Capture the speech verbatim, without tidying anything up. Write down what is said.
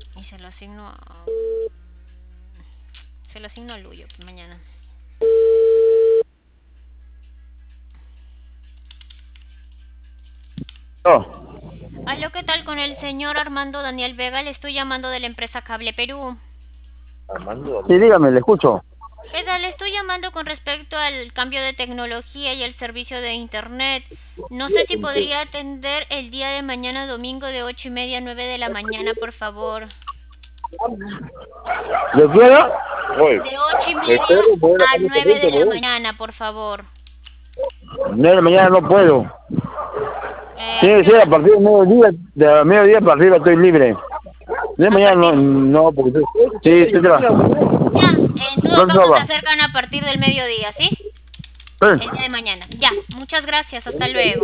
Y se lo asigno a... Se lo asigno a Luyo mañana. Oh, Aló, ¿qué tal con el señor Armando Daniel Vega? Le estoy llamando de la empresa Cable Perú. sí, dígame, le escucho. ¿Qué tal? Le estoy llamando con respecto al cambio de tecnología y el servicio de internet. No sé si podría atender el día de mañana domingo de ocho y media a nueve de la mañana, por favor. ¿De qué hora? De ocho y media a nueve de la mañana, por favor. nueve de la mañana no puedo. Eh, ¿a Tiene qué que ser a hora? partir de mediodía, de mediodía para arriba estoy libre. De A mañana no, partir... no, porque estoy- sí, estoy trabajando. Ya, en todo ¿Dónde caso se va? acercan a partir del mediodía, ¿sí? El día de Sí. mañana. Ya, muchas gracias. Hasta luego.